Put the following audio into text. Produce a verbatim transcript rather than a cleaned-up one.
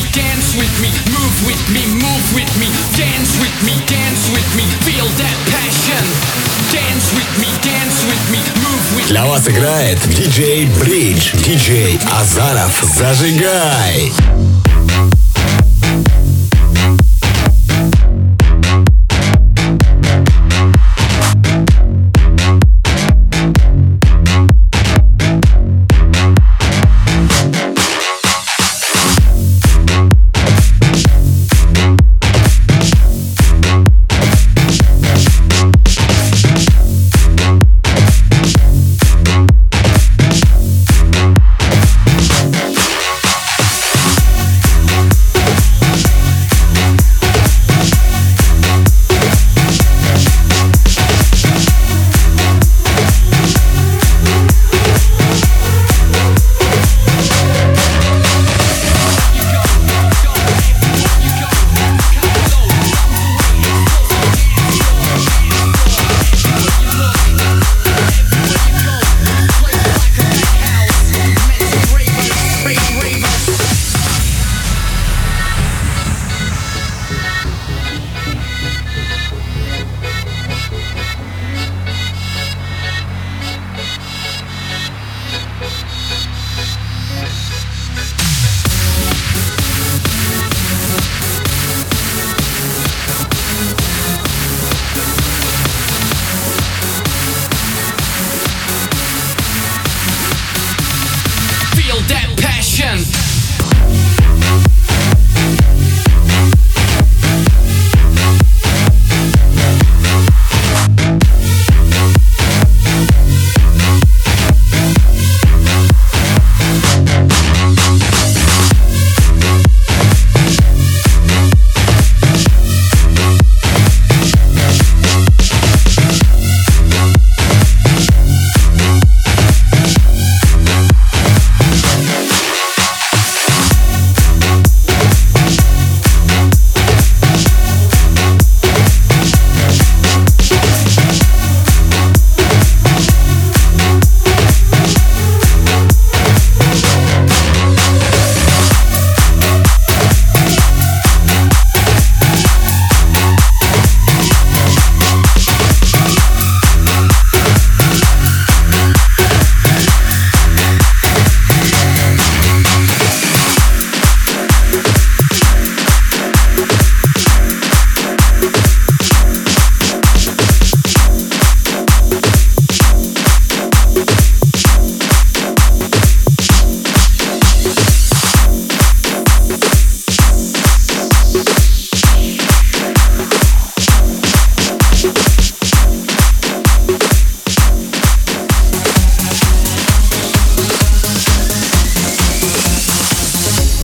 dance with me, move with me, move with me, dance with me, dance with me, feel that passion. Dance with me, dance with me, move with me. Для вас играет диджей Bridge, диджей Азаров. Зажигай!